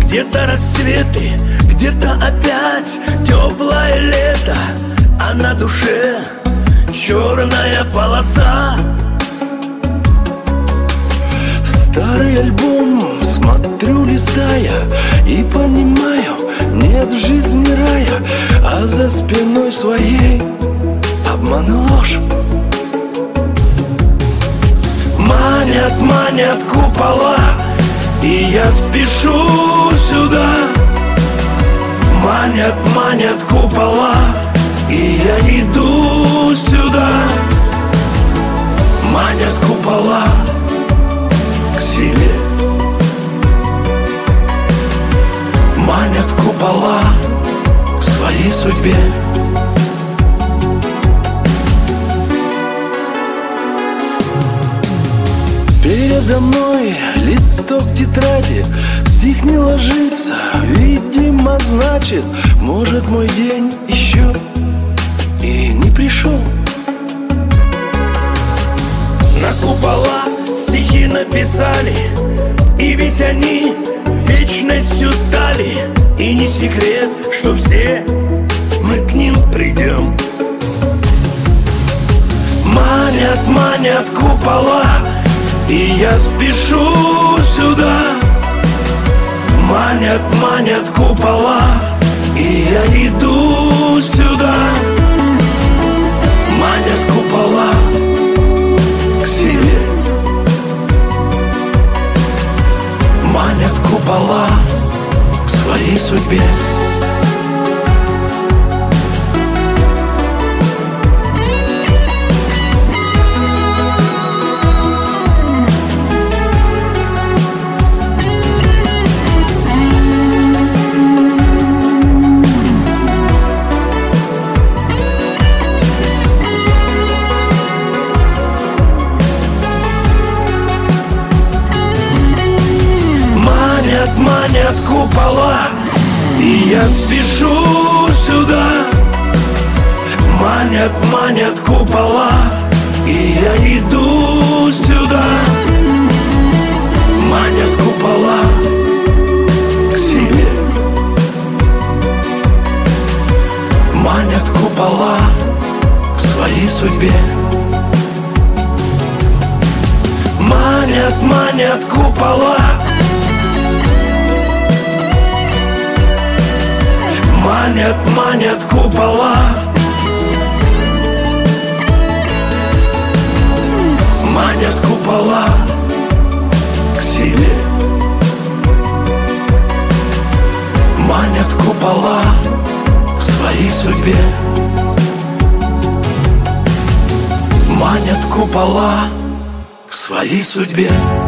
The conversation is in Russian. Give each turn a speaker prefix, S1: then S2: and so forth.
S1: Где-то рассветы, где-то опять теплое лето, а на душе черная полоса.
S2: Старый альбом смотрю, листая, и понимаю, нет в жизни рая, а за спиной своей обман и ложь.
S1: Манят, манят купола, и я спешу сюда. Манят, манят купола, и я иду сюда. Манят купола к себе. Манят купола к своей судьбе.
S2: Передо мной листок тетради, стих не ложится, видимо, значит, может, мой день еще и не пришел.
S1: На купола стихи написали, и ведь они вечностью стали. И не секрет, что все мы к ним придем. Манят, манят купола, и я спешу сюда. Манят, манят купола, и я иду сюда. Манят купола к себе. Манят купола к своей судьбе. Манят купола, и я спешу сюда. Манят, манят купола, и я иду сюда. Манят купола к себе. Манят купола к своей судьбе. Манят, манят купола. Манят, манят купола. Манят купола к себе. Манят купола к своей судьбе. Манят купола к своей судьбе.